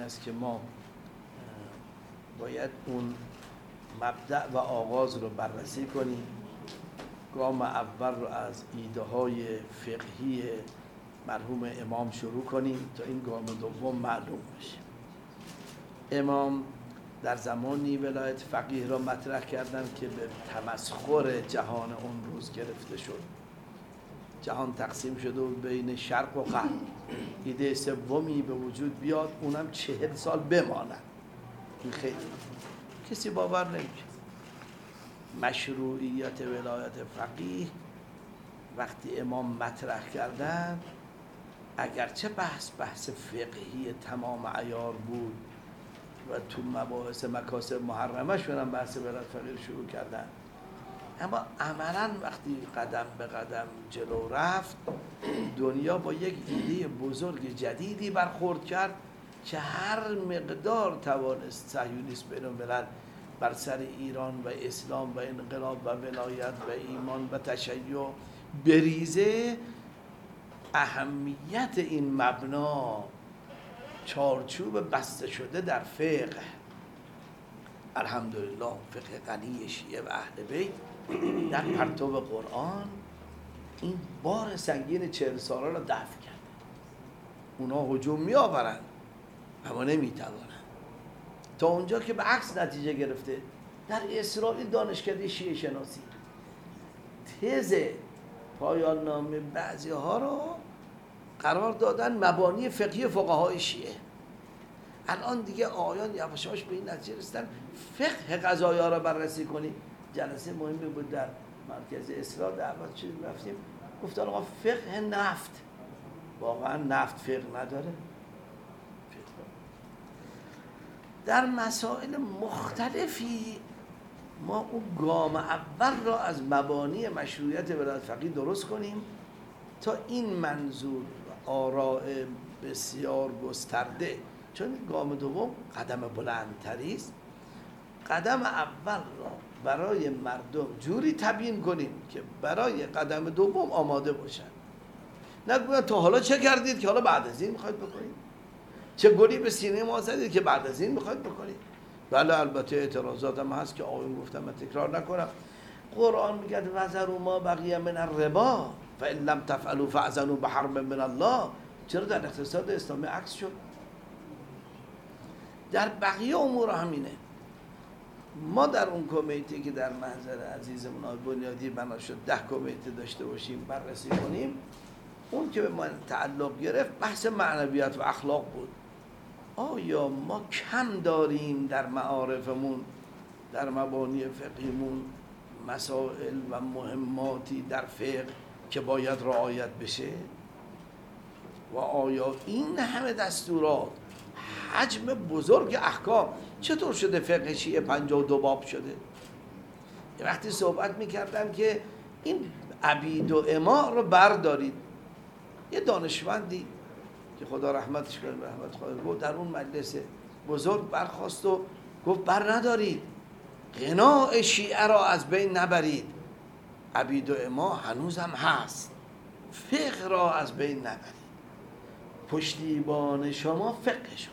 است که ما باید اون مبدأ و آغاز رو بررسی کنیم. گام اول رو از ایده های فقهی مرحوم امام شروع کنیم تا این گام دوم معلوم بشه. امام در زمانی ولایت فقیه را مطرح کردند که به تمسخر جهان اون روز گرفته شد. جهان تقسیم شده و بین شرق و غرب. ایده سومی به وجود بیاد، اونم 40 سال بماند. این خیلی کسی باور نمیکنه. مشروعیت ولایت فقیه وقتی امام مطرح کردن، اگرچه بحث فقهی تمام عیار بود و تو مباحث مکاسب محرمه شدن بحث ولایت فقیه شروع کردن، اما عملا وقتی قدم به قدم جلو رفت، دنیا با یک ایده بزرگ جدیدی برخورد کرد که هر مقدار توانست صهیونیسم بین الملل بر سر ایران و اسلام و انقلاب و ولایت و ایمان و تشیع بریزه، اهمیت این مبنا، چارچوب بسته شده در فقه، الحمدلله فقه غنی شیعه و اهل بیت در پرتو قرآن این بار سنگین 40 ساله را دفع کرد. اونا هجوم می آورن اما نمی توانن، تا اونجا که به عکس نتیجه گرفته. در اسرائیل دانشکده شیعه شناسی تز پایان نامه بعضی ها رو قرار دادن مبانی فقهی فقهای شیعه. الان دیگه آیان یواش یواش به این نتیجه رسیدن فقه قضایا را بررسی کنیم. جلسه مهمی بود در مرکز اصلاح دعوت شدیم رفتیم، گفتن آقا فقه نفت، واقعا نفت فقه نداره؟ در مسائل مختلفی ما اون گام اول را از مبانی مشروعیت ولایت فقیه درست کنیم تا این منظور آراء بسیار گسترده، چون گام دوم قدم بلندتری است. قدم اول را برای مردم جوری تبیین کنیم که برای قدم دوم آماده باشن. نگوید تا حالا چه کردید که حالا بعد از این میخواید بکنید؟ چه گلی به سینه ما زدید که بعد از این میخواید بکنید؟ بله البته اعتراضات هم هست که آقایون گفتم من تکرار نکنم. قرآن میگه وذروا ما بقی من الربا فان لم تفعلوا فاذنوا بحرب من الله. چرا در اقتصاد اسلامی عکس شد؟ در بقیه امور همینه. ما در اون کمیته که در محضر عزیزمون آقای بنیادی بنا شد 10 کمیته داشته باشیم بررسی کنیم، اون که به ما تعلق گرفت بحث معنویات و اخلاق بود. آیا ما کم داریم در معارفمون، در مبانی فقهیمون مسائل و مهماتی در فقه که باید رعایت بشه؟ و آیا این همه دستورات، حجم بزرگ احکام، چطور شده فقه شیعه 52 باب شده؟ وقتی صحبت میکردن که این عبید و اما رو بردارید، یه دانشمندی که خدا رحمتش کنه رحمت خدا گفت در اون مجلس بزرگ برخاست و گفت بر ندارید، غناء شیعه را از بین نبرید، عبید و اما هنوز هم هست، فقه را از بین نبرید، پشتیبان شما فقه شما.